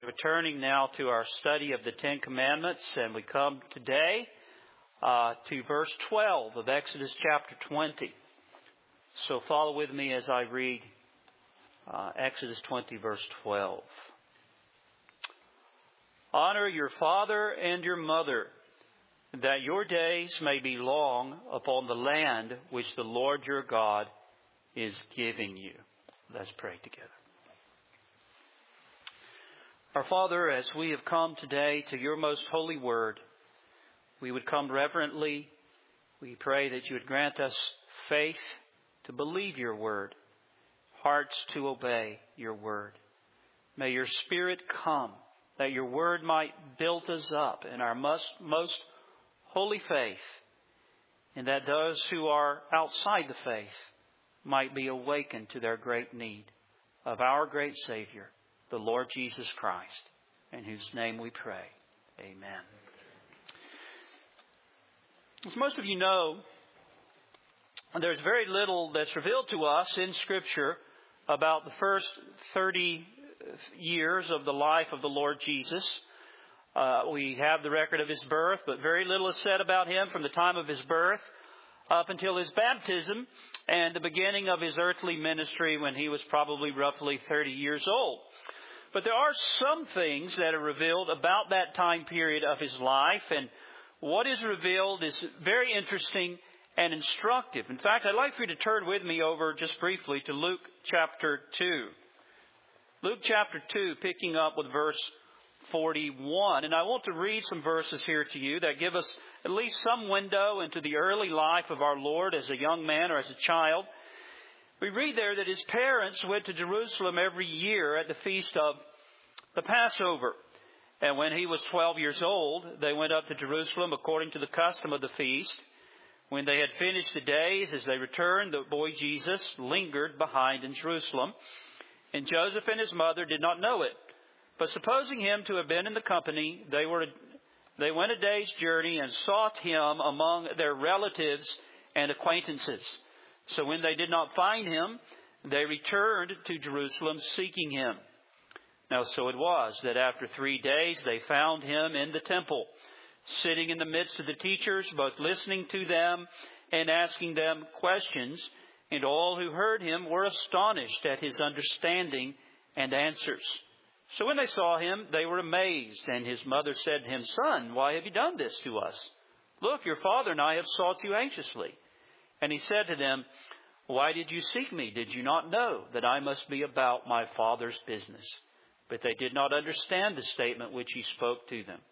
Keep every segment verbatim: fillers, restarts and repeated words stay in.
Returning now to our study of the Ten Commandments, and we come today uh, to verse twelve of Exodus chapter twenty. So follow with me as I read uh, Exodus twenty, verse twelve. Honor your father and your mother, that your days may be long upon the land which the Lord your God is giving you. Let's pray together. Our Father, as we have come today to your most holy word, we would come reverently. We pray that you would grant us faith to believe your word, hearts to obey your word. May your Spirit come, that your word might build us up in our most, most holy faith, and that those who are outside the faith might be awakened to their great need of our great Savior, the Lord Jesus Christ, in whose name we pray. Amen. As most of you know, there's very little that's revealed to us in Scripture about the first thirty years of the life of the Lord Jesus. Uh, we have the record of his birth, but very little is said about him from the time of his birth up until his baptism and the beginning of his earthly ministry when he was probably roughly thirty years old. But there are some things that are revealed about that time period of his life, and what is revealed is very interesting and instructive. In fact, I'd like for you to turn with me over just briefly to Luke chapter two. Luke chapter two, picking up with verse forty-one. And I want to read some verses here to you that give us at least some window into the early life of our Lord as a young man or as a child. We read there that his parents went to Jerusalem every year at the feast of the Passover. And when he was twelve years old, they went up to Jerusalem according to the custom of the feast. When they had finished the days, as they returned, the boy Jesus lingered behind in Jerusalem. And Joseph and his mother did not know it. But supposing him to have been in the company, they were they went a day's journey and sought him among their relatives and acquaintances. So when they did not find him, they returned to Jerusalem seeking him. Now so it was that after three days they found him in the temple, sitting in the midst of the teachers, both listening to them and asking them questions. And all who heard him were astonished at his understanding and answers. So when they saw him, they were amazed. And his mother said to him, "Son, why have you done this to us? Look, your father and I have sought you anxiously." And he said to them, "Why did you seek me? Did you not know that I must be about my Father's business?" But they did not understand the statement which he spoke to them.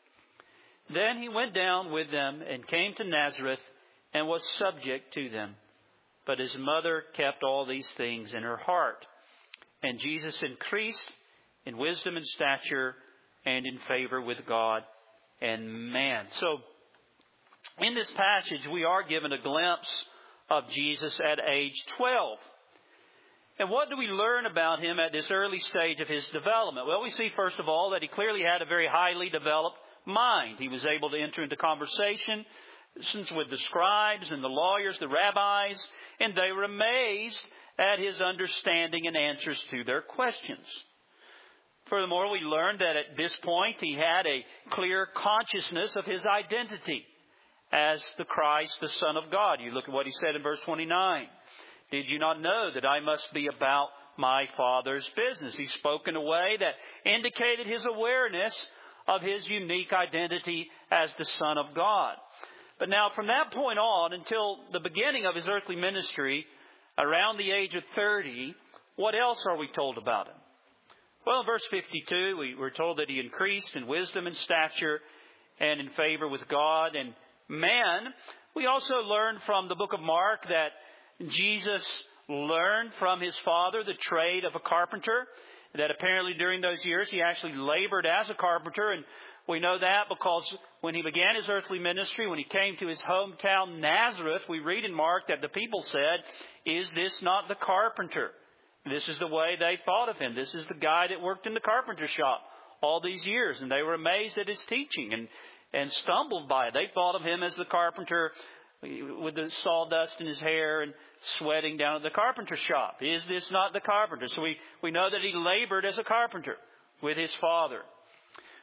Then he went down with them and came to Nazareth and was subject to them. But his mother kept all these things in her heart. And Jesus increased in wisdom and stature and in favor with God and man. So in this passage, we are given a glimpse of Jesus at age twelve. And what do we learn about him at this early stage of his development? Well, we see, first of all, that he clearly had a very highly developed mind. He was able to enter into conversation with the scribes and the lawyers, the rabbis, and they were amazed at his understanding and answers to their questions. Furthermore, we learned that at this point he had a clear consciousness of his identity as the Christ, the Son of God. You look at what he said in verse twenty-nine. "Did you not know that I must be about my Father's business?" He spoke in a way that indicated his awareness of his unique identity as the Son of God. But now from that point on until the beginning of his earthly ministry, around the age of thirty, what else are we told about him? Well, in verse fifty-two, we were told that he increased in wisdom and stature and in favor with God and man. We also learn from the book of Mark that Jesus learned from his father the trade of a carpenter, that apparently during those years he actually labored as a carpenter. And we know that because when he began his earthly ministry, when he came to his hometown Nazareth, we read in Mark that the people said, "Is this not the carpenter?" This is the way they thought of him. This is the guy that worked in the carpenter shop all these years. And they were amazed at his teaching and, and stumbled by it. They thought of him as the carpenter with the sawdust in his hair and sweating down at the carpenter shop. Is this not the carpenter? So we, we know that he labored as a carpenter with his father.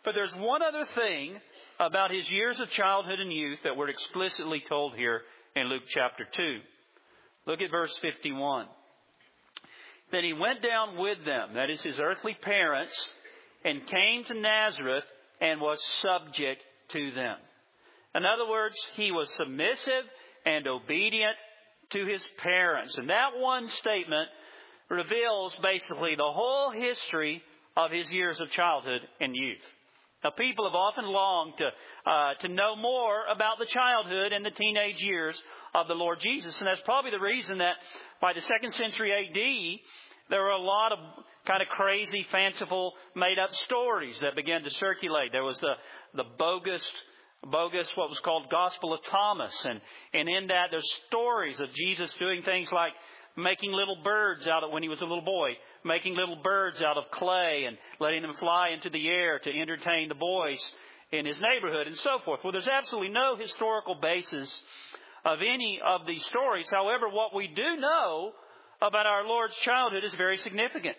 But there's one other thing about his years of childhood and youth that we're explicitly told here in Luke chapter two. Look at verse fifty-one. Then he went down with them, that is his earthly parents, and came to Nazareth and was subject to them. In other words, he was submissive and obedient to his parents. And that one statement reveals basically the whole history of his years of childhood and youth. Now, people have often longed to uh, to know more about the childhood and the teenage years of the Lord Jesus. And that's probably the reason that by the second century A D, there were a lot of kind of crazy, fanciful, made-up stories that began to circulate. There was the, the bogus, bogus, what was called Gospel of Thomas. And, and in that, there's stories of Jesus doing things like making little birds out of, when he was a little boy, making little birds out of clay and letting them fly into the air to entertain the boys in his neighborhood and so forth. Well, there's absolutely no historical basis of any of these stories. However, what we do know about our Lord's childhood is very significant.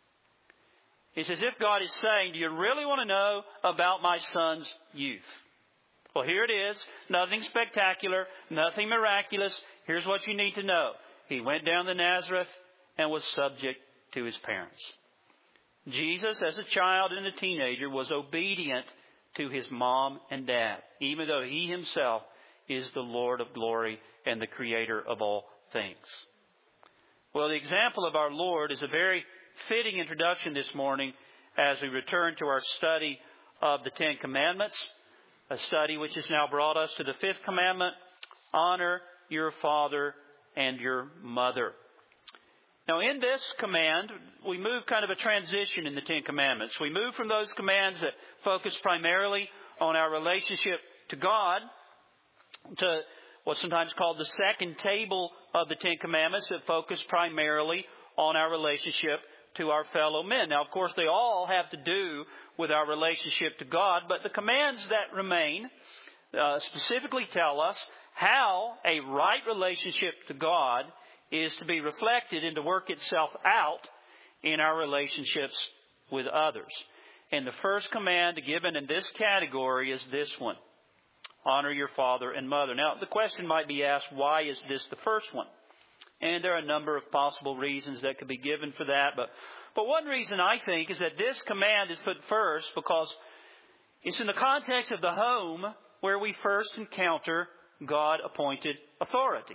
It's as if God is saying, do you really want to know about my son's youth? Well, here it is. Nothing spectacular, nothing miraculous. Here's what you need to know. He went down to Nazareth and was subject to his parents. Jesus, as a child and a teenager, was obedient to his mom and dad, even though he himself is the Lord of glory and the creator of all things. Well, the example of our Lord is a very fitting introduction this morning as we return to our study of the Ten Commandments, a study which has now brought us to the fifth commandment, honor your father and your mother. Now, in this command, we move kind of a transition in the Ten Commandments. We move from those commands that focus primarily on our relationship to God to what's sometimes called the second table of the Ten Commandments that focus primarily on our relationship to our fellow men. Now, of course, they all have to do with our relationship to God, but the commands that remain uh, specifically tell us how a right relationship to God is to be reflected and to work itself out in our relationships with others. And the first command given in this category is this one. Honor your father and mother. Now, the question might be asked, why is this the first one? And there are a number of possible reasons that could be given for that. But, but one reason, I think, is that this command is put first because it's in the context of the home where we first encounter God-appointed authority.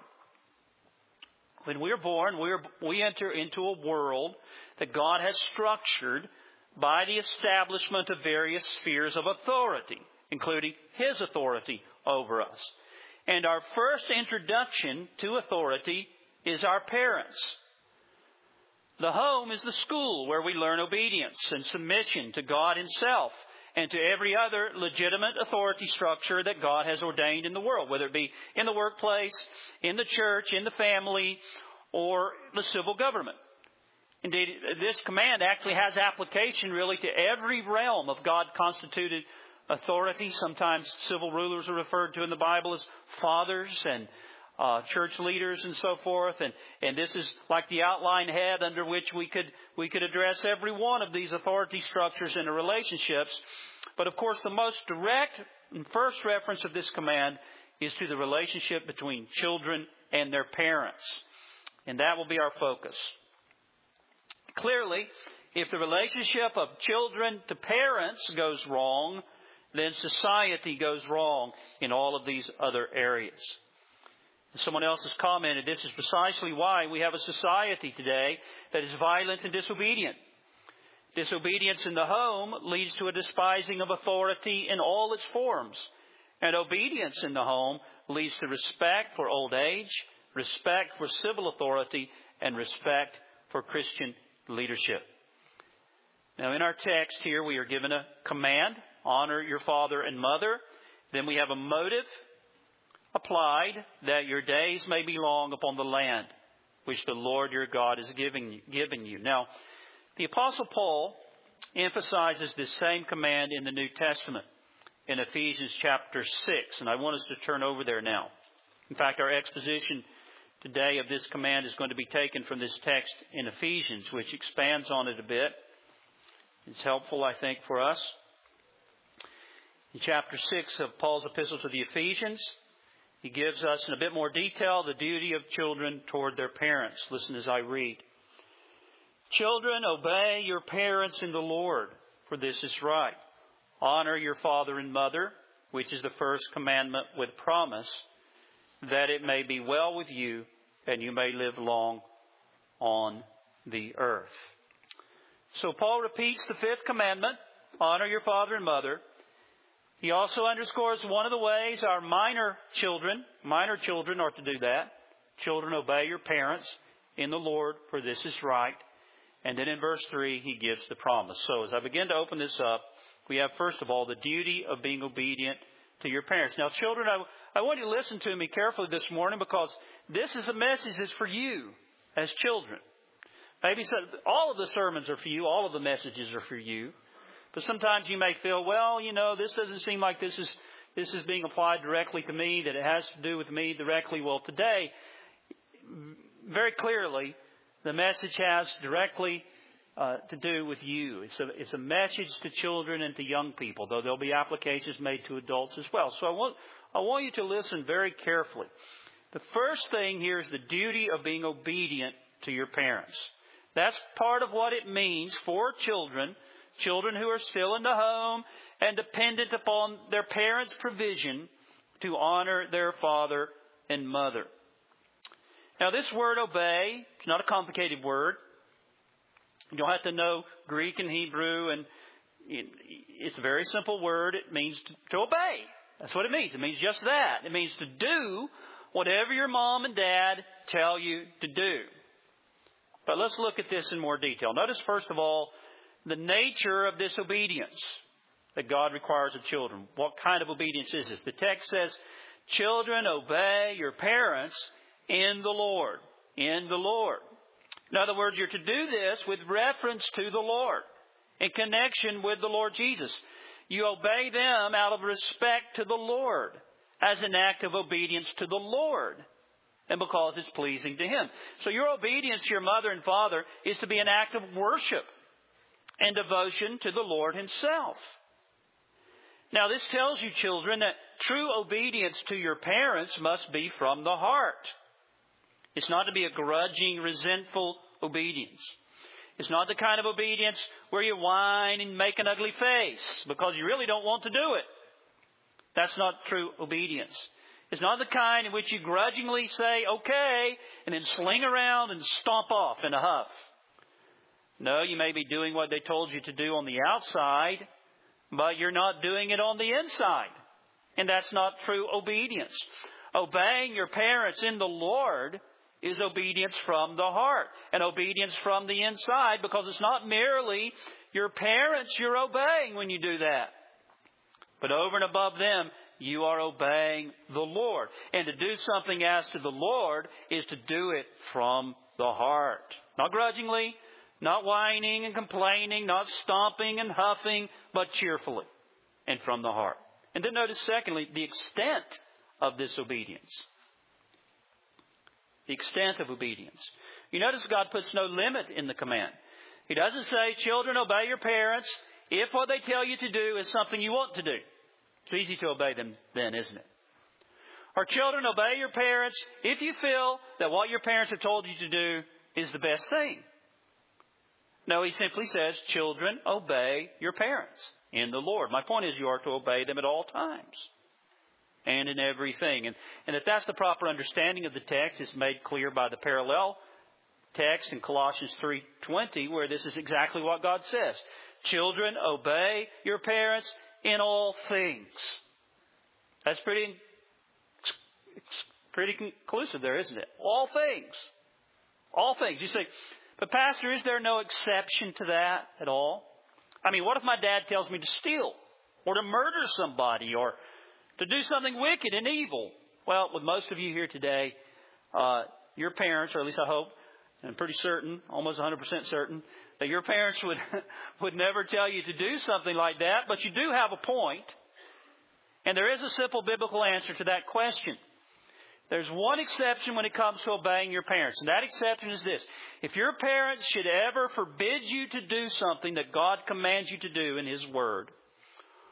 When we're born, we're, we enter into a world that God has structured by the establishment of various spheres of authority, including His authority over us. And our first introduction to authority is our parents. The home is the school where we learn obedience and submission to God Himself and to every other legitimate authority structure that God has ordained in the world, whether it be in the workplace, in the church, in the family, or the civil government. Indeed, this command actually has application really to every realm of God-constituted authority. Sometimes civil rulers are referred to in the Bible as fathers and uh, church leaders and so forth. And, and this is like the outline head under which we could we could address every one of these authority structures in the relationships. But of course, the most direct and first reference of this command is to the relationship between children and their parents. And that will be our focus. Clearly, if the relationship of children to parents goes wrong, then society goes wrong in all of these other areas. Someone else has commented, this is precisely why we have a society today that is violent and disobedient. Disobedience in the home leads to a despising of authority in all its forms. And obedience in the home leads to respect for old age, respect for civil authority, and respect for Christian leadership. Now, in our text here, we are given a command, honor your father and mother. Then we have a motive applied, that your days may be long upon the land which the Lord your God is giving you. Giving you. Now, the Apostle Paul emphasizes this same command in the New Testament in Ephesians chapter six. And I want us to turn over there now. In fact, our exposition today of this command is going to be taken from this text in Ephesians, which expands on it a bit. It's helpful, I think, for us. In chapter six of Paul's epistle to the Ephesians, he gives us in a bit more detail the duty of children toward their parents. Listen as I read. Children, obey your parents in the Lord, for this is right. Honor your father and mother, which is the first commandment with promise, that it may be well with you and you may live long on the earth. So Paul repeats the fifth commandment, honor your father and mother. He also underscores one of the ways our minor children, minor children are to do that. Children, obey your parents in the Lord, for this is right. And then in verse three, he gives the promise. So as I begin to open this up, we have, first of all, the duty of being obedient to your parents. Now, children, I, I want you to listen to me carefully this morning, because this is a message that's for you as children. Maybe so, all of the sermons are for you. All of the messages are for you. But sometimes you may feel, well, you know, this doesn't seem like this is this is being applied directly to me, that it has to do with me directly. Well, today, very clearly, the message has directly uh, to do with you. It's a, it's a message to children and to young people, though there'll be applications made to adults as well. So I want, I want you to listen very carefully. The first thing here is the duty of being obedient to your parents. That's part of what it means for children, children who are still in the home and dependent upon their parents' provision, to honor their father and mother. Now, this word obey is not a complicated word. You don't have to know Greek and Hebrew, and it's a very simple word. It means to, to obey. That's what it means. It means just that. It means to do whatever your mom and dad tell you to do. But let's look at this in more detail. Notice, first of all, the nature of this obedience that God requires of children. What kind of obedience is this? The text says, children, obey your parents in the Lord. In the Lord. In other words, you're to do this with reference to the Lord, in connection with the Lord Jesus. You obey them out of respect to the Lord, as an act of obedience to the Lord, and because it's pleasing to Him. So your obedience to your mother and father is to be an act of worship and devotion to the Lord Himself. Now, this tells you, children, that true obedience to your parents must be from the heart. It's not to be a grudging, resentful obedience. It's not the kind of obedience where you whine and make an ugly face because you really don't want to do it. That's not true obedience. It's not the kind in which you grudgingly say, okay, and then sling around and stomp off in a huff. No, you may be doing what they told you to do on the outside, but you're not doing it on the inside. And that's not true obedience. Obeying your parents in the Lord is obedience from the heart, and obedience from the inside, because it's not merely your parents you're obeying when you do that. But over and above them, you are obeying the Lord. And to do something as to the Lord is to do it from the heart. Not grudgingly, not whining and complaining, not stomping and huffing, but cheerfully and from the heart. And then notice, secondly, the extent of this obedience. The extent of obedience. You notice God puts no limit in the command. He doesn't say, children, obey your parents if what they tell you to do is something you want to do. It's easy to obey them then, isn't it? Or children, obey your parents if you feel that what your parents have told you to do is the best thing. No, He simply says, children, obey your parents in the Lord. My point is, you are to obey them at all times and in everything. And, and if that's the proper understanding of the text, it's made clear by the parallel text in Colossians three twenty, where this is exactly what God says. Children, obey your parents in all things. That's pretty, pretty conclusive there, isn't it? All things. All things. You say, but Pastor, is there no exception to that at all? I mean, what if my dad tells me to steal or to murder somebody or to do something wicked and evil? Well, with most of you here today, uh, your parents, or at least I hope, and I'm pretty certain, almost one hundred percent certain, that your parents would would never tell you to do something like that. But you do have a point. And there is a simple biblical answer to that question. There's one exception when it comes to obeying your parents. And that exception is this. If your parents should ever forbid you to do something that God commands you to do in His Word,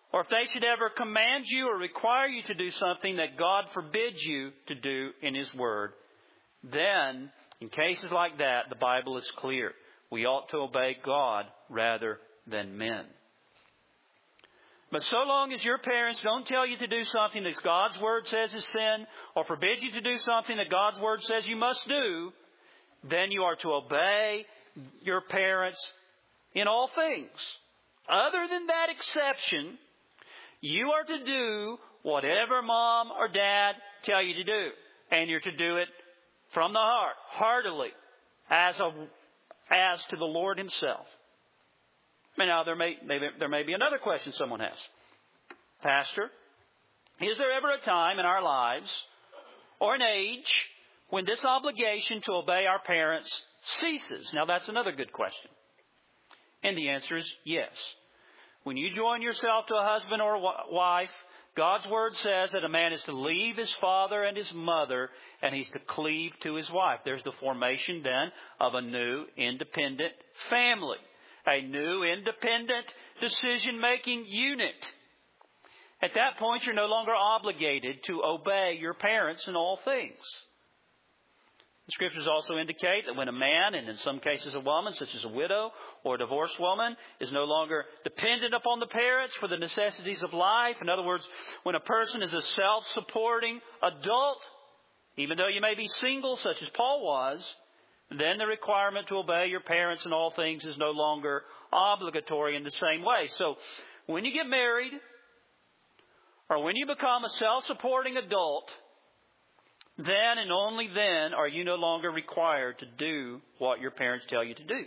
or if they should ever command you or require you to do something that God forbids you to do in His Word, then, in cases like that, the Bible is clear. We ought to obey God rather than men. But so long as your parents don't tell you to do something that God's Word says is sin, or forbid you to do something that God's Word says you must do, then you are to obey your parents in all things. Other than that exception, you are to do whatever mom or dad tell you to do. And you're to do it from the heart, heartily, as a, as to the Lord Himself. Now, there may, maybe, there may be another question someone has. Pastor, is there ever a time in our lives or an age when this obligation to obey our parents ceases? Now, that's another good question. And the answer is yes. When you join yourself to a husband or a wife, God's Word says that a man is to leave his father and his mother, and he's to cleave to his wife. There's the formation then of a new independent family. A new independent decision-making unit. At that point, you're no longer obligated to obey your parents in all things. The Scriptures also indicate that when a man, and in some cases a woman, such as a widow or a divorced woman, is no longer dependent upon the parents for the necessities of life. In other words, when a person is a self-supporting adult, even though you may be single, such as Paul was, then the requirement to obey your parents in all things is no longer obligatory in the same way. So, when you get married, or when you become a self-supporting adult, then and only then are you no longer required to do what your parents tell you to do.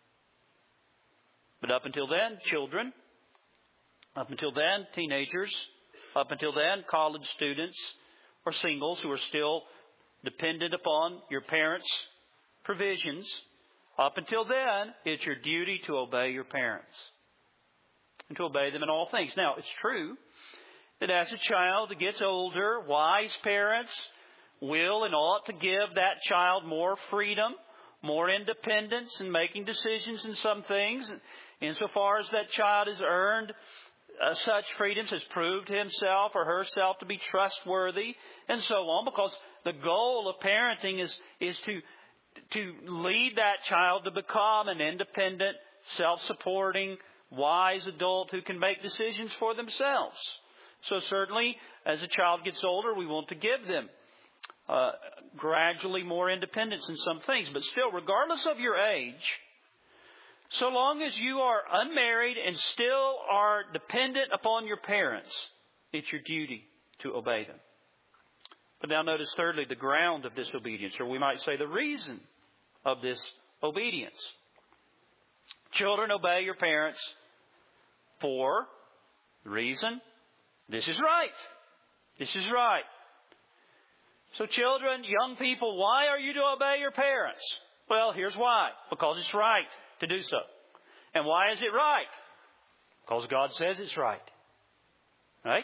But up until then, children, up until then, teenagers, up until then, college students, or singles who are still dependent upon your parents' provisions, up until then, it's your duty to obey your parents and to obey them in all things. Now, it's true that as a child gets older, wise parents will and ought to give that child more freedom, more independence in making decisions in some things, insofar as that child has earned uh, such freedoms, has proved himself or herself to be trustworthy, and so on, because the goal of parenting is, is to to lead that child to become an independent, self-supporting, wise adult who can make decisions for themselves. So certainly, as a child gets older, we want to give them uh, gradually more independence in some things. But still, regardless of your age, so long as you are unmarried and still are dependent upon your parents, it's your duty to obey them. But now notice thirdly, the ground of disobedience, or we might say the reason of this obedience. Children, obey your parents for the reason, this is right. This is right. So children, young people, why are you to obey your parents? Well, here's why. Because it's right to do so. And why is it right? Because God says it's right. Right?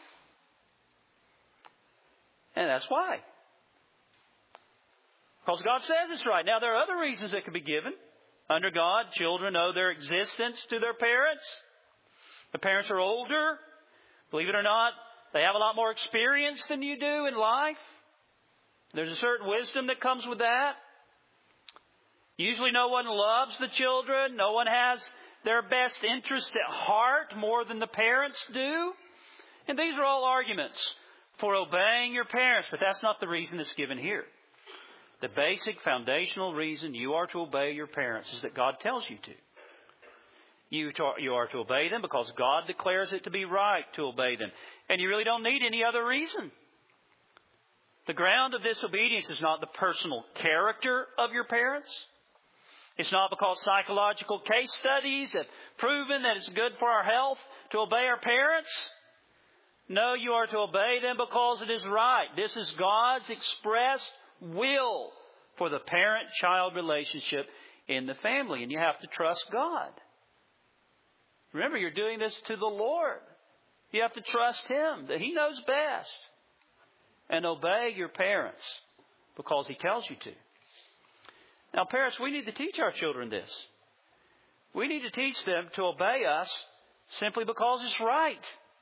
And that's why. Because God says it's right. Now, there are other reasons that could be given. Under God, children owe their existence to their parents. The parents are older. Believe it or not, they have a lot more experience than you do in life. There's a certain wisdom that comes with that. Usually no one loves the children. No one has their best interest at heart more than the parents do. And these are all arguments for obeying your parents, but that's not the reason that's given here. The basic foundational reason you are to obey your parents is that God tells you to. You, to, you are to obey them because God declares it to be right to obey them. And you really don't need any other reason. The ground of disobedience is not the personal character of your parents. It's not because psychological case studies have proven that it's good for our health to obey our parents. No, you are to obey them because it is right. This is God's expressed will for the parent-child relationship in the family. And you have to trust God. Remember, you're doing this to the Lord. You have to trust Him, that He knows best. And obey your parents because He tells you to. Now, parents, we need to teach our children this. We need to teach them to obey us simply because it's right.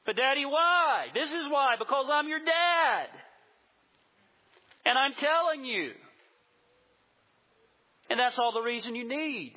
But Daddy, why? This is why. Because I'm your dad. And I'm telling you. And that's all the reason you need.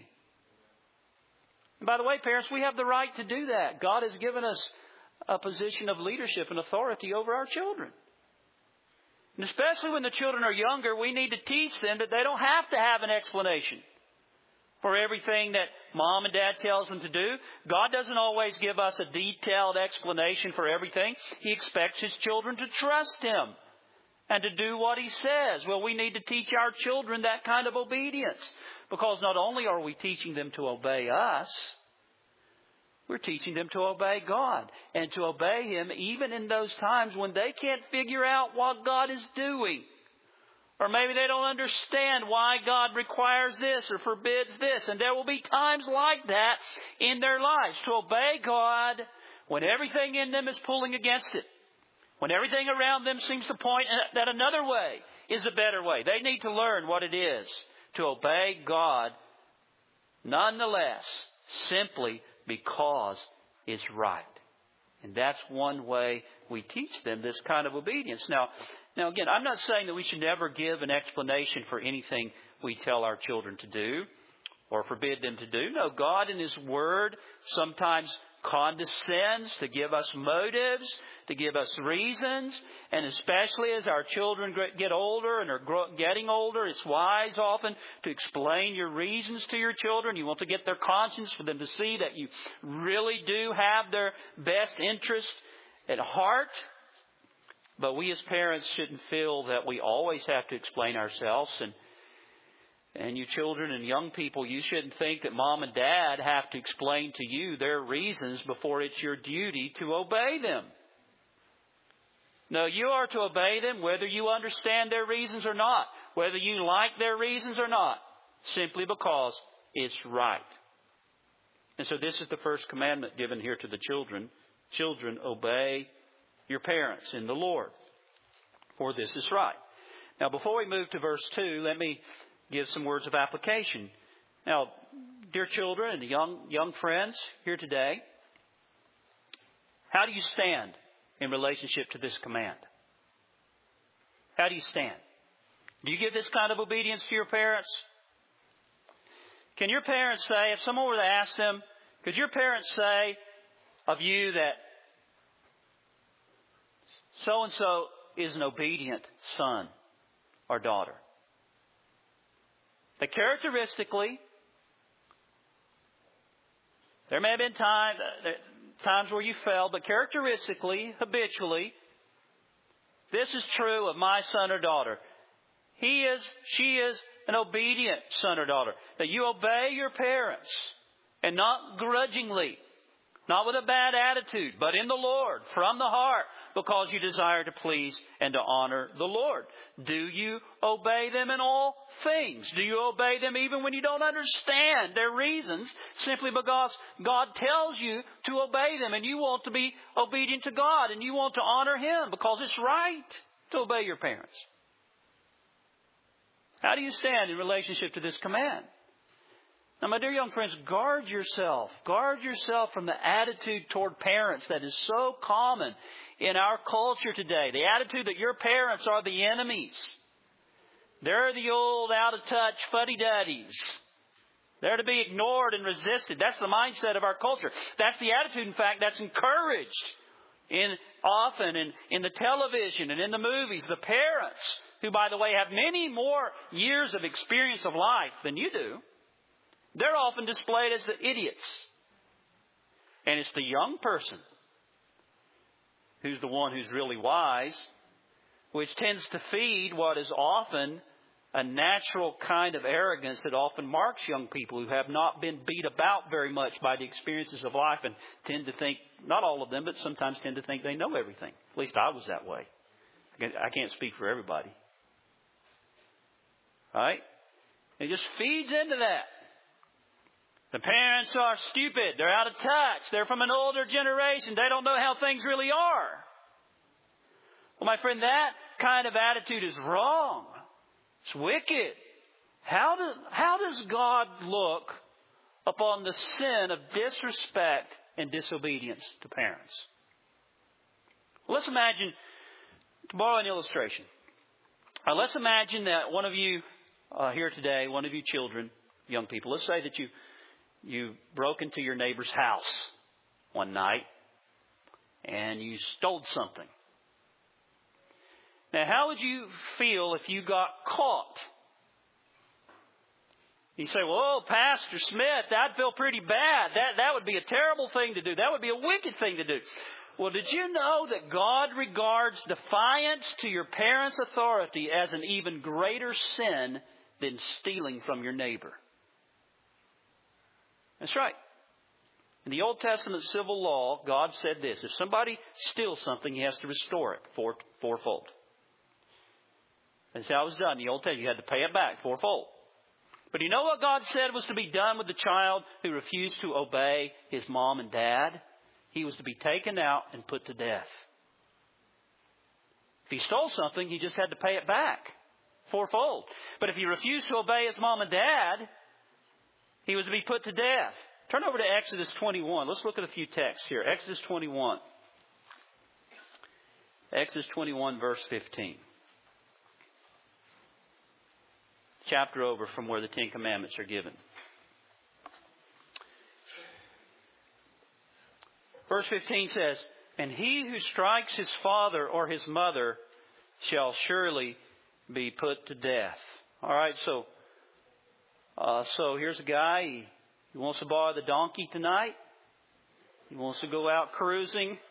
And by the way, parents, we have the right to do that. God has given us a position of leadership and authority over our children. And especially when the children are younger, we need to teach them that they don't have to have an explanation for everything that Mom and Dad tells them to do. God doesn't always give us a detailed explanation for everything. He expects His children to trust Him and to do what He says. Well, we need to teach our children that kind of obedience, because not only are we teaching them to obey us, we're teaching them to obey God and to obey Him even in those times when they can't figure out what God is doing. Or maybe they don't understand why God requires this or forbids this. And there will be times like that in their lives, to obey God when everything in them is pulling against it. When everything around them seems to point that another way is a better way. They need to learn what it is to obey God nonetheless, simply because it's right. And that's one way we teach them this kind of obedience. Now, now again, I'm not saying that we should never give an explanation for anything we tell our children to do or forbid them to do. No, God in His Word sometimes condescends to give us motives, to give us reasons. And especially as our children get older and are getting older, it's wise often to explain your reasons to your children. You want to get their conscience, for them to see that you really do have their best interest at heart. But we as parents shouldn't feel that we always have to explain ourselves. And And you children and young people, you shouldn't think that Mom and Dad have to explain to you their reasons before it's your duty to obey them. No, you are to obey them whether you understand their reasons or not, whether you like their reasons or not, simply because it's right. And so this is the first commandment given here to the children. Children, obey your parents in the Lord, for this is right. Now, before we move to verse two, let me give some words of application. Now, dear children and young young friends here today, how do you stand in relationship to this command? How do you stand? Do you give this kind of obedience to your parents? Can your parents say, if someone were to ask them, could your parents say of you that so-and-so is an obedient son or daughter? That characteristically, there may have been time, times where you failed, but characteristically, habitually, this is true of my son or daughter. He is, she is an obedient son or daughter. That you obey your parents, and not grudgingly, not with a bad attitude, but in the Lord, from the heart, because you desire to please and to honor the Lord. Do you obey them in all things? Do you obey them even when you don't understand their reasons, simply because God tells you to obey them and you want to be obedient to God and you want to honor Him because it's right to obey your parents? How do you stand in relationship to this command? Now, my dear young friends, guard yourself. Guard yourself from the attitude toward parents that is so common in our culture today. The attitude that your parents are the enemies. They're the old out-of-touch fuddy-duddies. They're to be ignored and resisted. That's the mindset of our culture. That's the attitude, in fact, that's encouraged in often in, in the television and in the movies. The parents, who, by the way, have many more years of experience of life than you do, they're often displayed as the idiots. And it's the young person who's the one who's really wise, which tends to feed what is often a natural kind of arrogance that often marks young people who have not been beat about very much by the experiences of life and tend to think, not all of them, but sometimes tend to think they know everything. At least I was that way. I can't speak for everybody. All right? It just feeds into that. The parents are stupid. They're out of touch. They're from an older generation. They don't know how things really are. Well, my friend, that kind of attitude is wrong. It's wicked. How does, how does God look upon the sin of disrespect and disobedience to parents? Let's imagine, to borrow an illustration, uh, let's imagine that one of you uh, here today, one of you children, young people, let's say that you you broke into your neighbor's house one night and you stole something. Now, how would you feel if you got caught? You say, well, oh, Pastor Smith, that'd feel pretty bad. That, that would be a terrible thing to do. That would be a wicked thing to do. Well, did you know that God regards defiance to your parents' authority as an even greater sin than stealing from your neighbor? That's right. In the Old Testament civil law, God said this: if somebody steals something, he has to restore it four, fourfold. That's how it was done in the Old Testament. You had to pay it back fourfold. But you know what God said was to be done with the child who refused to obey his mom and dad? He was to be taken out and put to death. If he stole something, he just had to pay it back fourfold. But if he refused to obey his mom and dad, he was to be put to death. Turn over to Exodus twenty-one. Let's look at a few texts here. Exodus twenty-one. Exodus twenty-one, verse fifteen. Chapter over from where the Ten Commandments are given. Verse fifteen says, and he who strikes his father or his mother shall surely be put to death. All right, so uh, so here's a guy. He, he wants to borrow the donkey tonight. He wants to go out cruising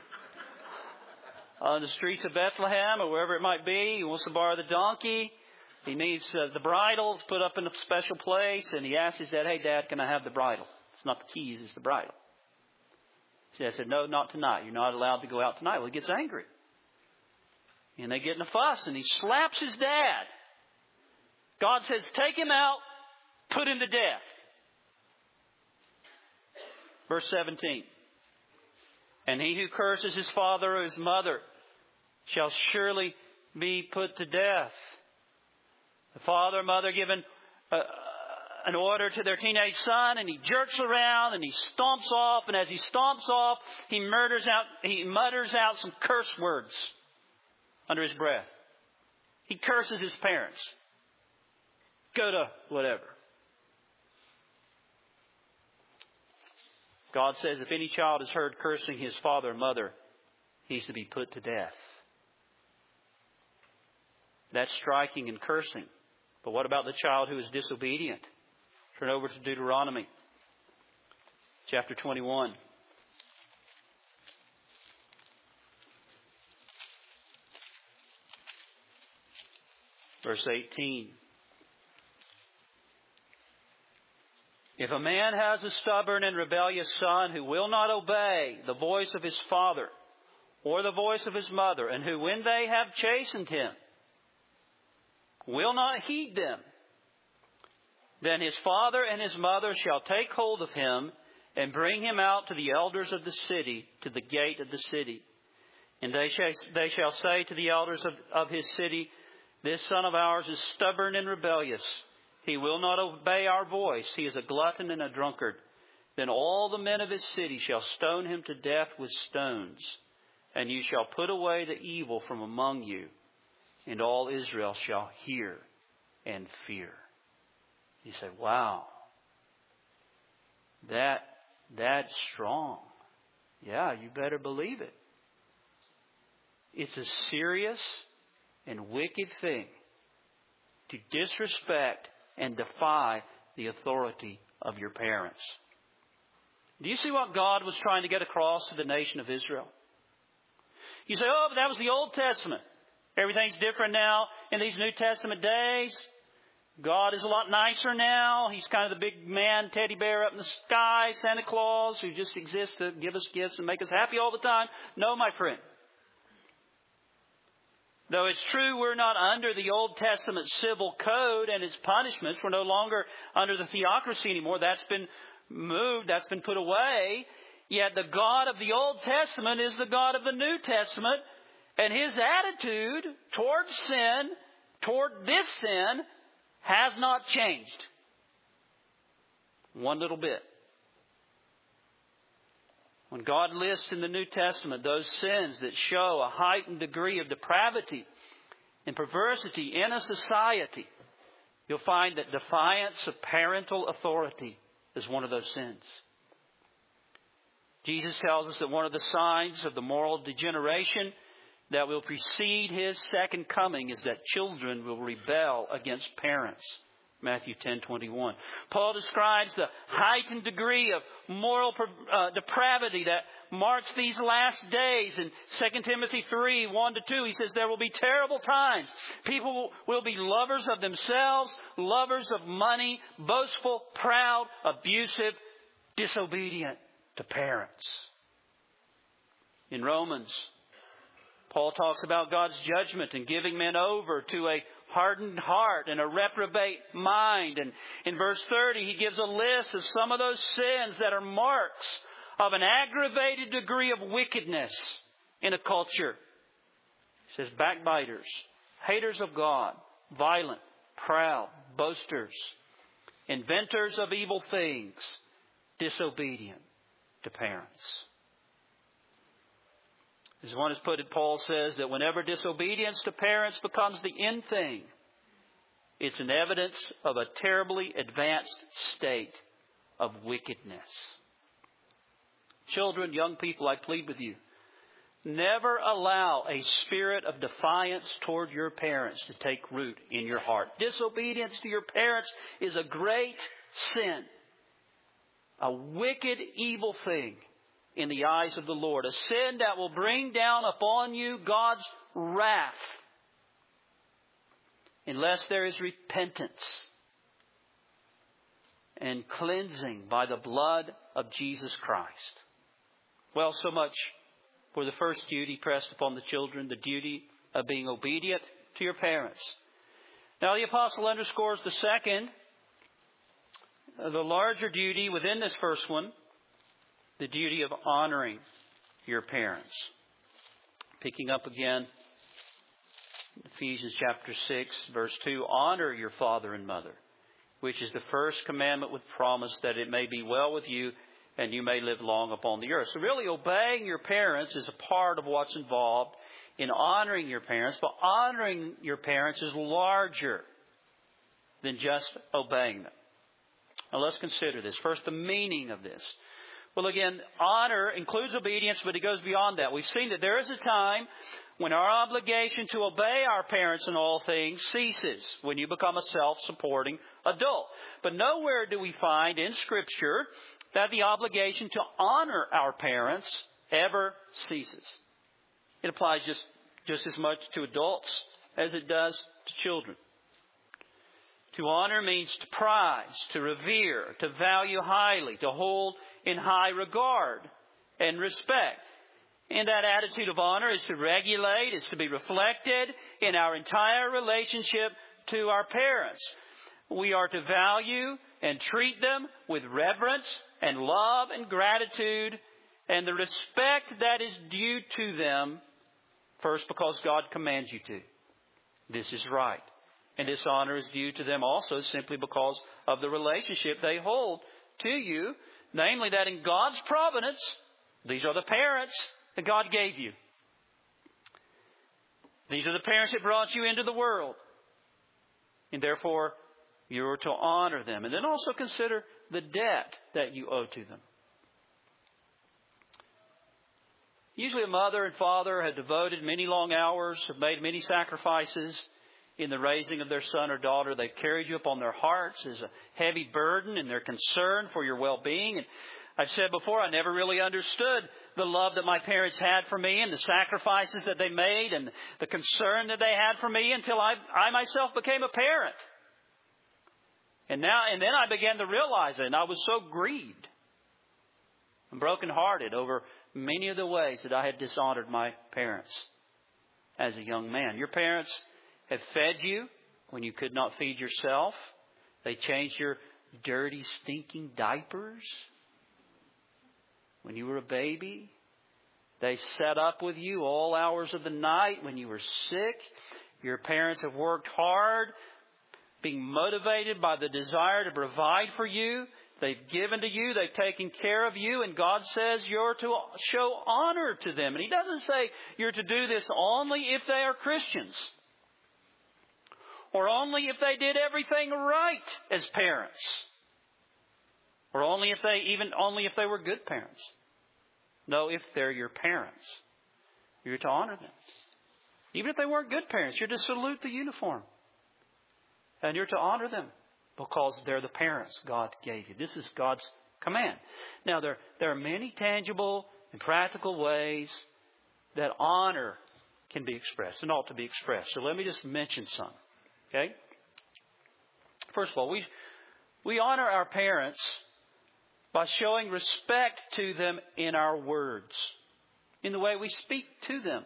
on the streets of Bethlehem or wherever it might be. He wants to borrow the donkey. He needs uh, the bridle put up in a special place, and he asks his dad, hey, Dad, can I have the bridle? It's not the keys, it's the bridle. His dad said, no, not tonight. You're not allowed to go out tonight. Well, he gets angry. And they get in a fuss, and he slaps his dad. God says, take him out, put him to death. Verse seventeen. And he who curses his father or his mother shall surely be put to death. The father or mother given uh, an order to their teenage son, and he jerks around and he stomps off, and as he stomps off, he murders out, he mutters out some curse words under his breath. He curses his parents. Go to whatever. God says if any child is heard cursing his father or mother, he's to be put to death. That's striking and cursing. But what about the child who is disobedient? Turn over to Deuteronomy chapter twenty-one. Verse eighteen. If a man has a stubborn and rebellious son who will not obey the voice of his father or the voice of his mother, and who, when they have chastened him, will not heed them, then his father and his mother shall take hold of him and bring him out to the elders of the city, to the gate of the city. And they shall, they shall say to the elders of, of his city, this son of ours is stubborn and rebellious. He will not obey our voice. He is a glutton and a drunkard. Then all the men of his city shall stone him to death with stones. And you shall put away the evil from among you. And all Israel shall hear and fear. You say, wow. That, that's strong. Yeah, you better believe it. It's a serious and wicked thing to disrespect and defy the authority of your parents. Do you see what God was trying to get across to the nation of Israel? You say, oh, but that was the Old Testament. Everything's different now in these New Testament days. God is a lot nicer now. He's kind of the big man, teddy bear up in the sky, Santa Claus, who just exists to give us gifts and make us happy all the time. No, my friend. Though it's true we're not under the Old Testament civil code and its punishments, we're no longer under the theocracy anymore. That's been moved, that's been put away. Yet the God of the Old Testament is the God of the New Testament. And His attitude toward sin, toward this sin, has not changed. One little bit. When God lists in the New Testament those sins that show a heightened degree of depravity and perversity in a society, you'll find that defiance of parental authority is one of those sins. Jesus tells us that one of the signs of the moral degeneration that will precede His second coming is that children will rebel against parents. Matthew ten twenty-one. Paul describes the heightened degree of moral uh, depravity that marks these last days. In Second Timothy three, one to two, he says there will be terrible times. People will be lovers of themselves, lovers of money, boastful, proud, abusive, disobedient to parents. In Romans, Paul talks about God's judgment and giving men over to a hardened heart and a reprobate mind. And in verse thirty, he gives a list of some of those sins that are marks of an aggravated degree of wickedness in a culture. He says backbiters, haters of God, violent, proud, boasters, inventors of evil things, disobedient to parents. As one has put it, Paul says that whenever disobedience to parents becomes the end thing, it's an evidence of a terribly advanced state of wickedness. Children, young people, I plead with you, never allow a spirit of defiance toward your parents to take root in your heart. Disobedience to your parents is a great sin, a wicked, evil thing in the eyes of the Lord. A sin that will bring down upon you God's wrath unless there is repentance and cleansing by the blood of Jesus Christ. Well, so much for the first duty pressed upon the children, the duty of being obedient to your parents. Now the apostle underscores the second, the larger duty within this first one, the duty of honoring your parents. Picking up again, Ephesians chapter six, verse two, honor your father and mother, which is the first commandment with promise that it may be well with you and you may live long upon the earth. So really obeying your parents is a part of what's involved in honoring your parents, but honoring your parents is larger than just obeying them. Now let's consider this. First, the meaning of this. Well, again, honor includes obedience, but it goes beyond that. We've seen that there is a time when our obligation to obey our parents in all things ceases, when you become a self-supporting adult. But nowhere do we find in Scripture that the obligation to honor our parents ever ceases. It applies just, just as much to adults as it does to children. To honor means to prize, to revere, to value highly, to hold in high regard and respect. And that attitude of honor is to regulate, is to be reflected in our entire relationship to our parents. We are to value and treat them with reverence and love and gratitude and the respect that is due to them, first because God commands you to. This is right. And this honor is due to them also simply because of the relationship they hold to you. Namely, that in God's providence, these are the parents that God gave you. These are the parents that brought you into the world. And therefore, you are to honor them. And then also consider the debt that you owe to them. Usually a mother and father have devoted many long hours, have made many sacrifices in the raising of their son or daughter. They've carried you upon their hearts as a heavy burden in their concern for your well-being. And I've said before, I never really understood the love that my parents had for me and the sacrifices that they made and the concern that they had for me until I, I myself became a parent. And now, and then I began to realize it, and I was so grieved and brokenhearted over many of the ways that I had dishonored my parents as a young man. Your parents have fed you when you could not feed yourself. They changed your dirty, stinking diapers when you were a baby. They sat up with you all hours of the night when you were sick. Your parents have worked hard, being motivated by the desire to provide for you They've given to you. They've taken care of you. And God says you're to show honor to them. And He doesn't say you're to do this only if they are Christians. Or only if they did everything right as parents. Or only if they, even only if they were good parents. No, if they're your parents, you're to honor them. Even if they weren't good parents, you're to salute the uniform. And you're to honor them. Because they're the parents God gave you. This is God's command. Now, there, there are many tangible and practical ways that honor can be expressed and ought to be expressed. So let me just mention some. Okay? First of all, we, we honor our parents by showing respect to them in our words, in the way we speak to them.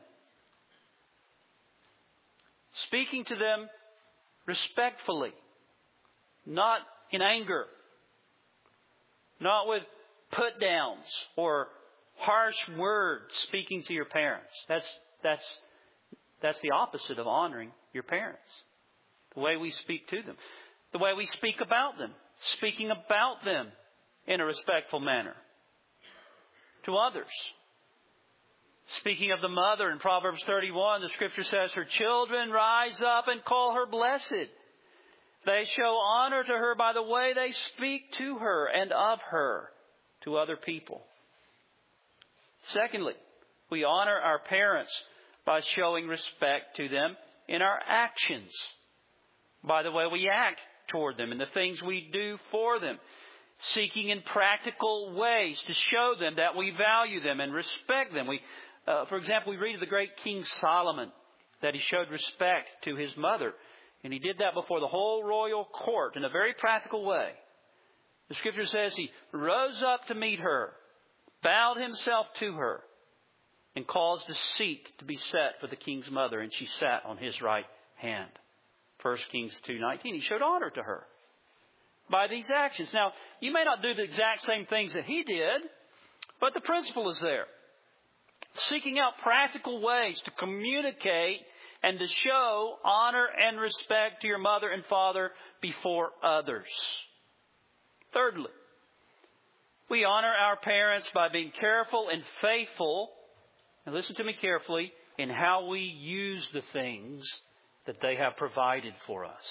Speaking to them respectfully. Not in anger. Not with put downs or harsh words speaking to your parents. That's that's that's the opposite of honoring your parents. The way we speak to them. The way we speak about them. Speaking about them in a respectful manner. To others. Speaking of the mother in Proverbs thirty-one, the Scripture says, her children rise up and call her blessed. They show honor to her by the way they speak to her and of her to other people. Secondly, we honor our parents by showing respect to them in our actions. By the way we act toward them and the things we do for them. Seeking in practical ways to show them that we value them and respect them. We, uh, for example, we read of the great King Solomon that he showed respect to his mother. And he did that before the whole royal court in a very practical way. The Scripture says he rose up to meet her, bowed himself to her, and caused a seat to be set for the king's mother, and she sat on his right hand. First Kings two nineteen. He showed honor to her by these actions. Now, you may not do the exact same things that he did, but the principle is there. Seeking out practical ways to communicate and to show honor and respect to your mother and father before others. Thirdly, we honor our parents by being careful and faithful, and listen to me carefully, in how we use the things that they have provided for us.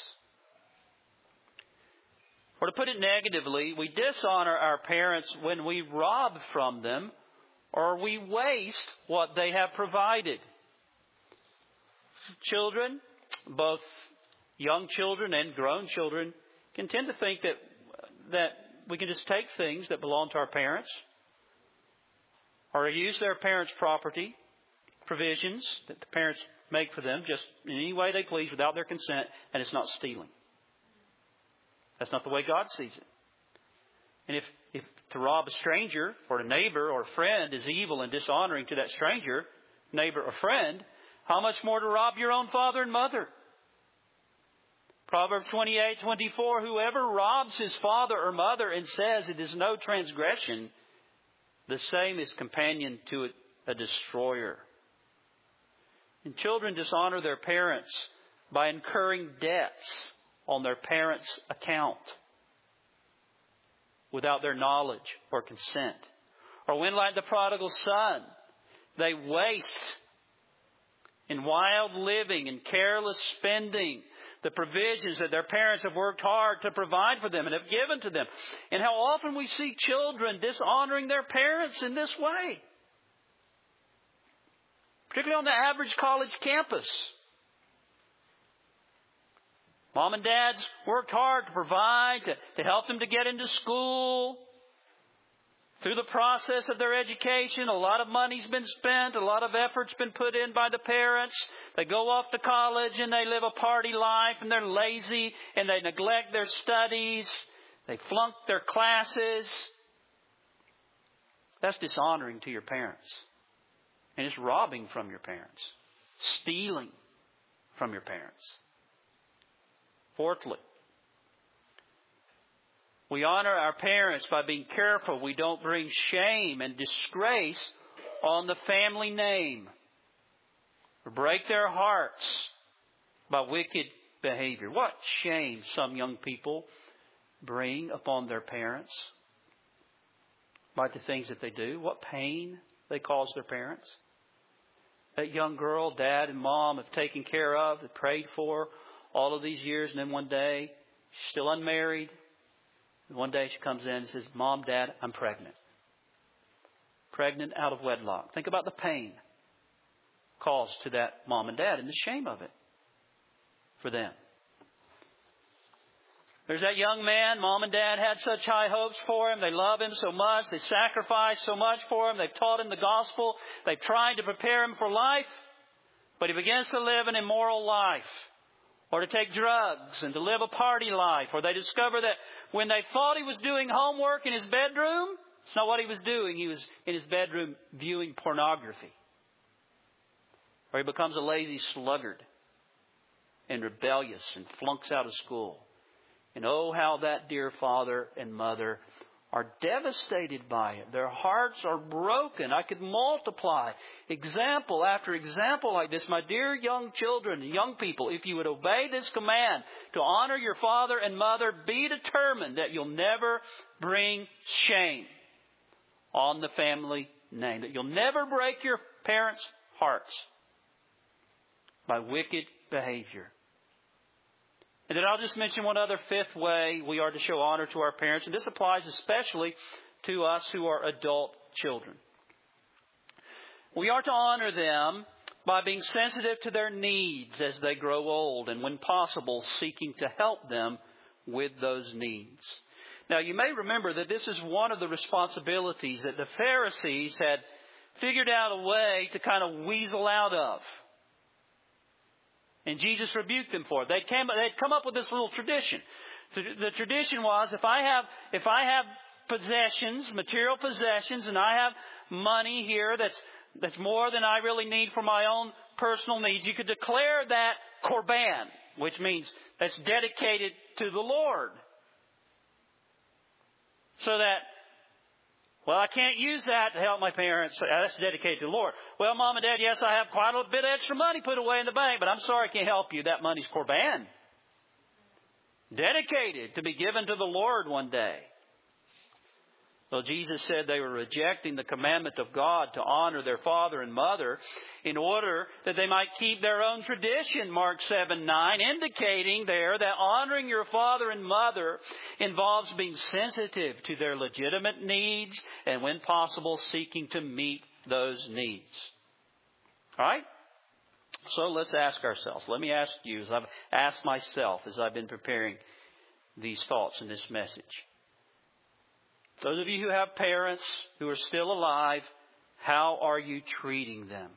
Or to put it negatively, we dishonor our parents when we rob from them or we waste what they have provided. Children, both young children and grown children, can tend to think that that we can just take things that belong to our parents or use their parents' property, provisions that the parents make for them just in any way they please without their consent, and it's not stealing. That's not the way God sees it. And if, if to rob a stranger or a neighbor or a friend is evil and dishonoring to that stranger, neighbor or friend, how much more to rob your own father and mother? Proverbs twenty-eight twenty-four, whoever robs his father or mother and says it is no transgression, the same is companion to a destroyer. And children dishonor their parents by incurring debts on their parents' account without their knowledge or consent. Or when, like the prodigal son, they waste in wild living and careless spending the provisions that their parents have worked hard to provide for them and have given to them. And how often we see children dishonoring their parents in this way. Particularly on the average college campus. Mom and dads worked hard to provide, to, to help them to get into school. Through the process of their education, a lot of money's been spent, a lot of effort's been put in by the parents. They go off to college and they live a party life and they're lazy and they neglect their studies. They flunk their classes. That's dishonoring to your parents. And it's robbing from your parents. Stealing from your parents. Fourthly, we honor our parents by being careful we don't bring shame and disgrace on the family name or break their hearts by wicked behavior. What shame some young people bring upon their parents by the things that they do, what pain they cause their parents. That young girl, dad and mom have taken care of, have prayed for all of these years, and then one day she's still unmarried. And one day she comes in and says, Mom, Dad, I'm pregnant. Pregnant out of wedlock. Think about the pain caused to that mom and dad and the shame of it for them. There's that young man. Mom and dad had such high hopes for him. They love him so much. They sacrificed so much for him. They've taught him the gospel. They've tried to prepare him for life. But he begins to live an immoral life, or to take drugs and to live a party life. Or they discover that when they thought he was doing homework in his bedroom, it's not what he was doing. He was in his bedroom viewing pornography. Or he becomes a lazy sluggard and rebellious and flunks out of school. And oh, how that dear father and mother are devastated by it. Their hearts are broken. I could multiply example after example like this. My dear young children, young people, if you would obey this command to honor your father and mother, be determined that you'll never bring shame on the family name. That you'll never break your parents' hearts by wicked behavior. And then I'll just mention one other fifth way we are to show honor to our parents. And this applies especially to us who are adult children. We are to honor them by being sensitive to their needs as they grow old, and when possible, seeking to help them with those needs. Now, you may remember that this is one of the responsibilities that the Pharisees had figured out a way to kind of weasel out of. And Jesus rebuked them for it. They came, they'd come up with this little tradition. The, the tradition was, if I have, if I have possessions, material possessions, and I have money here that's that's more than I really need for my own personal needs, you could declare that korban, which means that's dedicated to the Lord. So that, well, I can't use that to help my parents. That's dedicated to the Lord. Well, Mom and Dad, yes, I have quite a bit of extra money put away in the bank, but I'm sorry I can't help you. That money's korban. Dedicated to be given to the Lord one day. Well, Jesus said they were rejecting the commandment of God to honor their father and mother in order that they might keep their own tradition, Mark seven nine, indicating there that honoring your father and mother involves being sensitive to their legitimate needs and, when possible, seeking to meet those needs. All right? So let's ask ourselves. Let me ask you, as I've asked myself as I've been preparing these thoughts in this message. Those of you who have parents who are still alive, how are you treating them?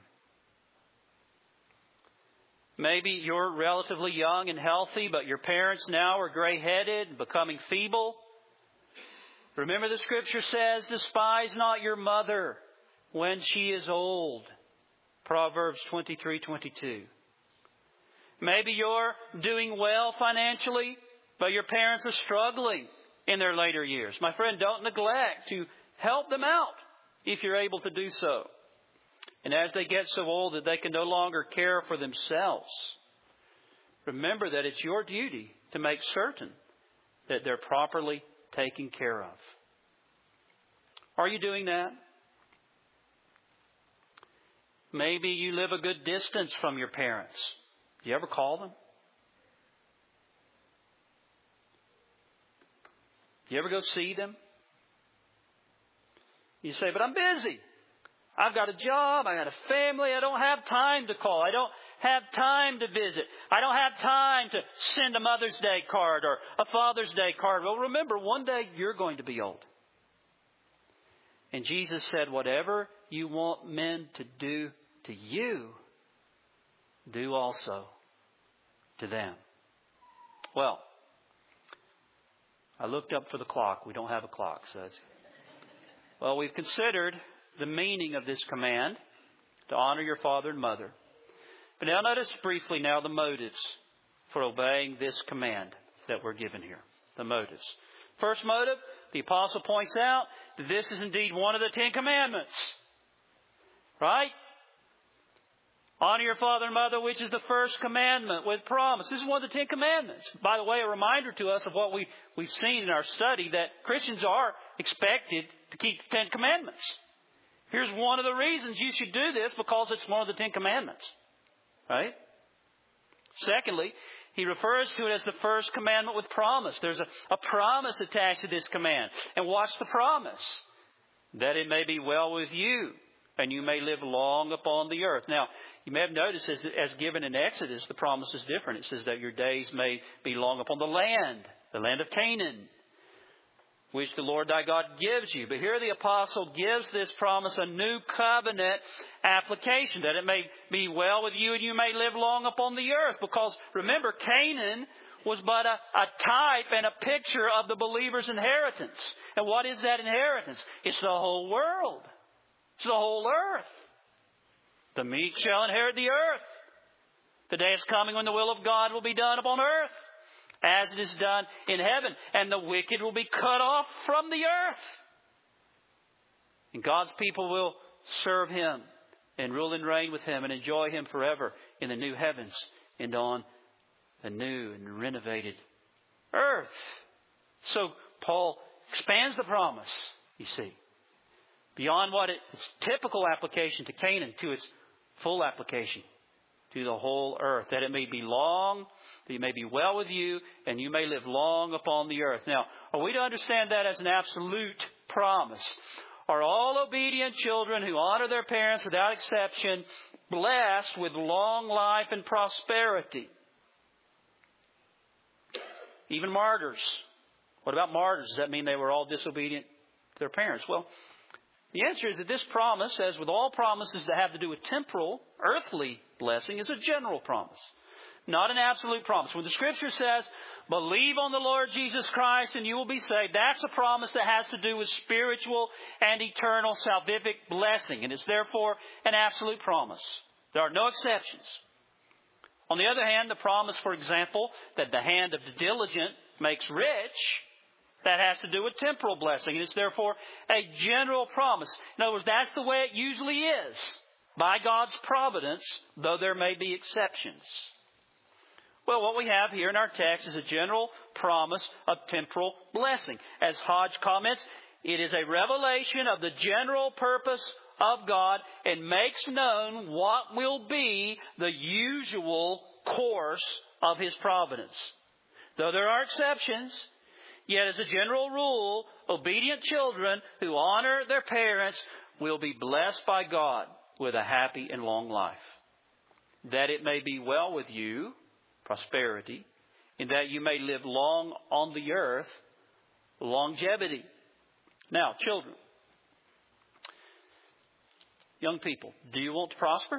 Maybe you're relatively young and healthy, but your parents now are gray-headed and becoming feeble. Remember, the Scripture says, despise not your mother when she is old. Proverbs twenty-three twenty-two. Maybe you're doing well financially, but your parents are struggling in their later years. My friend, don't neglect to help them out if you're able to do so. And as they get so old that they can no longer care for themselves, remember that it's your duty to make certain that they're properly taken care of. Are you doing that? Maybe you live a good distance from your parents. Do you ever call them? You ever go see them? You say, but I'm busy. I've got a job. I got a family. I don't have time to call. I don't have time to visit. I don't have time to send a Mother's Day card or a Father's Day card. Well, remember, one day you're going to be old. And Jesus said, whatever you want men to do to you, do also to them. Well, I looked up for the clock. We don't have a clock. So it's... Well, we've considered the meaning of this command to honor your father and mother. But now notice briefly now the motives for obeying this command that we're given here. The motives. First motive, the apostle points out that this is indeed one of the Ten Commandments. Right? Honor your father and mother, which is the first commandment with promise. This is one of the Ten Commandments. By the way, a reminder to us of what we, we've seen in our study, that Christians are expected to keep the Ten Commandments. Here's one of the reasons you should do this, because it's one of the Ten Commandments. Right? Secondly, he refers to it as the first commandment with promise. There's a, a promise attached to this command. And what's the promise? That it may be well with you, and you may live long upon the earth. Now, you may have noticed, as, as given in Exodus, the promise is different. It says that your days may be long upon the land, the land of Canaan, which the Lord thy God gives you. But here the apostle gives this promise a new covenant application, that it may be well with you and you may live long upon the earth. Because remember, Canaan was but a, a type and a picture of the believer's inheritance. And what is that inheritance? It's the whole world. It's the whole earth. The meek shall inherit the earth. The day is coming when the will of God will be done upon earth, as it is done in heaven. And the wicked will be cut off from the earth. And God's people will serve Him and rule and reign with Him and enjoy Him forever in the new heavens and on the new and renovated earth. So Paul expands the promise, you see, beyond what it, its typical application to Canaan, to its full application to the whole earth, that it may be long, that it may be well with you, and you may live long upon the earth. Now, are we to understand that as an absolute promise? Are all obedient children who honor their parents without exception blessed with long life and prosperity? Even martyrs. What about martyrs? Does that mean they were all disobedient to their parents? Well, the answer is that this promise, as with all promises that have to do with temporal, earthly blessing, is a general promise, not an absolute promise. When the Scripture says, believe on the Lord Jesus Christ and you will be saved, that's a promise that has to do with spiritual and eternal salvific blessing. And it's therefore an absolute promise. There are no exceptions. On the other hand, the promise, for example, that the hand of the diligent makes rich, that has to do with temporal blessing. And it's therefore a general promise. In other words, that's the way it usually is, by God's providence, though there may be exceptions. Well, what we have here in our text is a general promise of temporal blessing. As Hodge comments, it is a revelation of the general purpose of God and makes known what will be the usual course of His providence. Though there are exceptions, yet as a general rule, obedient children who honor their parents will be blessed by God with a happy and long life. That it may be well with you, prosperity, and that you may live long on the earth, longevity. Now, children, young people, do you want to prosper?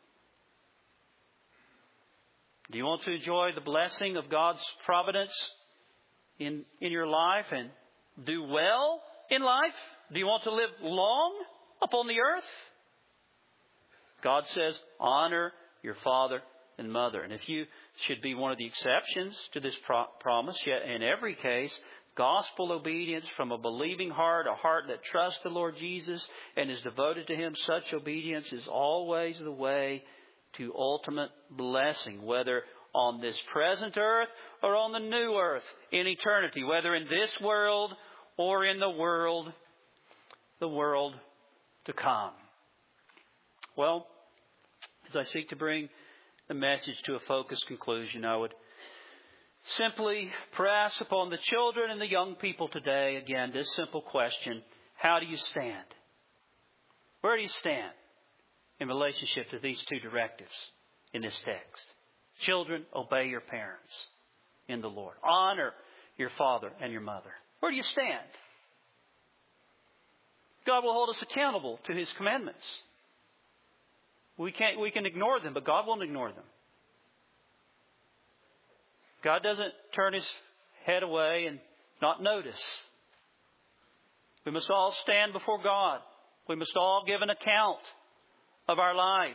Do you want to enjoy the blessing of God's providence in, in your life and do well in life? Do you want to live long upon the earth? God says, honor your father and mother. And if you should be one of the exceptions to this pro- promise, yet in every case, gospel obedience from a believing heart, a heart that trusts the Lord Jesus and is devoted to Him, such obedience is always the way to ultimate blessing, whether on this present earth or on the new earth in eternity, whether in this world or in the world, the world to come. Well, as I seek to bring the message to a focused conclusion, I would simply press upon the children and the young people today, again, this simple question: how do you stand? Where do you stand in relationship to these two directives in this text? Children, obey your parents in the Lord. Honor your father and your mother. Where do you stand? God will hold us accountable to His commandments. We can't, we can ignore them, but God won't ignore them. God doesn't turn His head away and not notice. We must all stand before God. We must all give an account of our lives.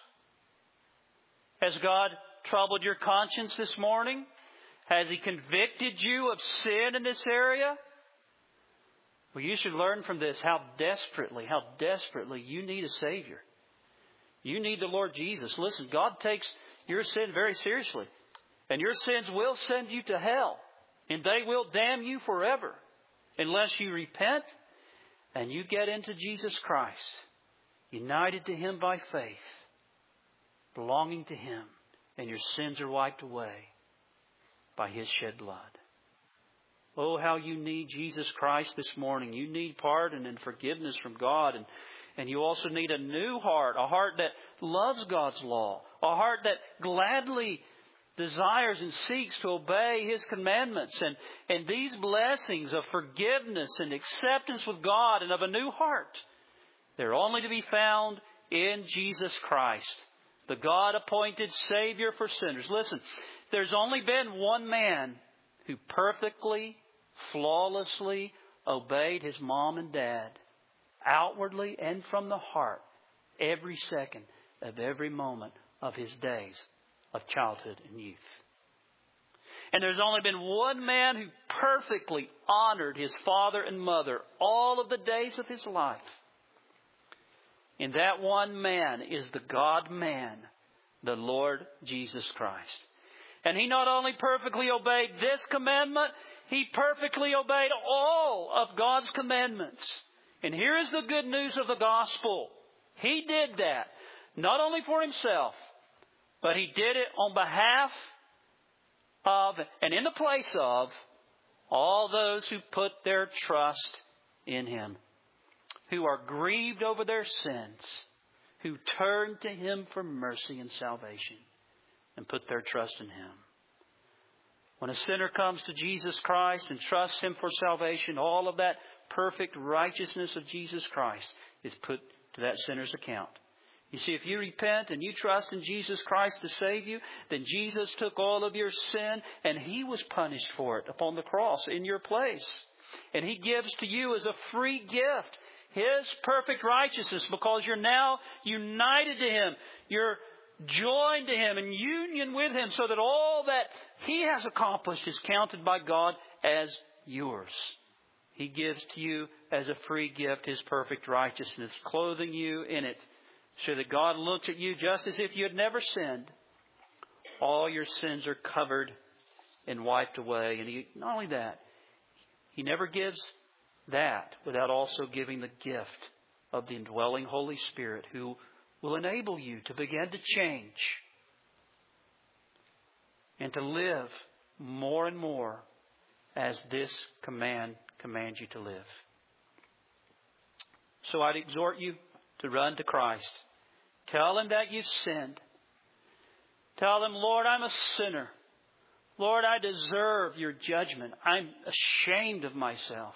Has God troubled your conscience this morning? Has He convicted you of sin in this area? Well, you should learn from this how desperately, how desperately you need a Savior. You need the Lord Jesus. Listen, God takes your sin very seriously. And your sins will send you to hell. And they will damn you forever. Unless you repent and you get into Jesus Christ. United to Him by faith. Belonging to Him. And your sins are wiped away by His shed blood. Oh, how you need Jesus Christ this morning. You need pardon and forgiveness from God. And, and you also need a new heart. A heart that loves God's law. A heart that gladly desires and seeks to obey His commandments. And, and these blessings of forgiveness and acceptance with God and of a new heart, they're only to be found in Jesus Christ, the God-appointed Savior for sinners. Listen, there's only been one man who perfectly, flawlessly obeyed his mom and dad, outwardly and from the heart, every second of every moment of his days of childhood and youth. And there's only been one man who perfectly honored his father and mother all of the days of his life. And that one man is the God-man, the Lord Jesus Christ. And He not only perfectly obeyed this commandment, He perfectly obeyed all of God's commandments. And here is the good news of the gospel. He did that, not only for Himself, but He did it on behalf of and in the place of all those who put their trust in Him, who are grieved over their sins, who turn to Him for mercy and salvation and put their trust in Him. When a sinner comes to Jesus Christ and trusts Him for salvation, all of that perfect righteousness of Jesus Christ is put to that sinner's account. You see, if you repent and you trust in Jesus Christ to save you, then Jesus took all of your sin and He was punished for it upon the cross in your place. And He gives to you as a free gift His perfect righteousness, because you're now united to Him. You're joined to Him in union with Him, so that all that He has accomplished is counted by God as yours. He gives to you as a free gift His perfect righteousness, clothing you in it, so that God looks at you just as if you had never sinned. All your sins are covered and wiped away. And He, not only that, He never gives that without also giving the gift of the indwelling Holy Spirit, who will enable you to begin to change and to live more and more as this command commands you to live. So I'd exhort you to run to Christ. Tell Him that you've sinned. Tell Him, Lord, I'm a sinner. Lord, I deserve your judgment. I'm ashamed of myself.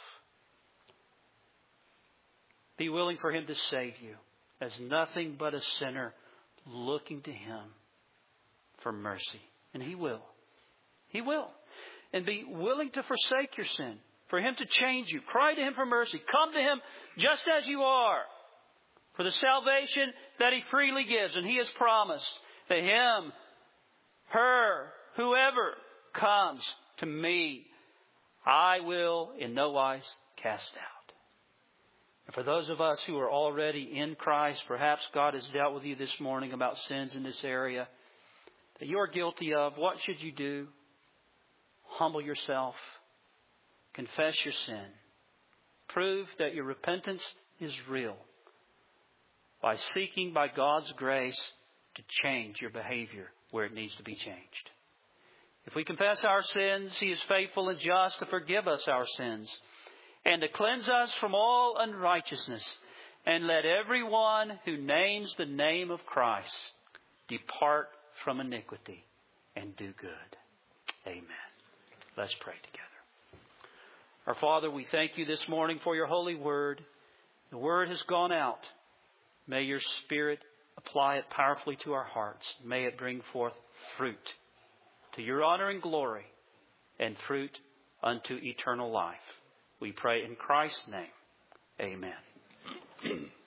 Be willing for Him to save you as nothing but a sinner looking to Him for mercy. And He will. He will. And be willing to forsake your sin, for Him to change you. Cry to Him for mercy. Come to Him just as you are, for the salvation that He freely gives. And He has promised that him, her, whoever comes to me, I will in no wise cast out. And for those of us who are already in Christ, perhaps God has dealt with you this morning about sins in this area that you are guilty of. What should you do? Humble yourself. Confess your sin. Prove that your repentance is real by seeking by God's grace to change your behavior where it needs to be changed. If we confess our sins, He is faithful and just to forgive us our sins and to cleanse us from all unrighteousness. And let everyone who names the name of Christ depart from iniquity and do good. Amen. Let's pray together. Our Father, we thank You this morning for Your holy word. The word has gone out. May Your Spirit apply it powerfully to our hearts. May it bring forth fruit to Your honor and glory, and fruit unto eternal life. We pray in Christ's name. Amen.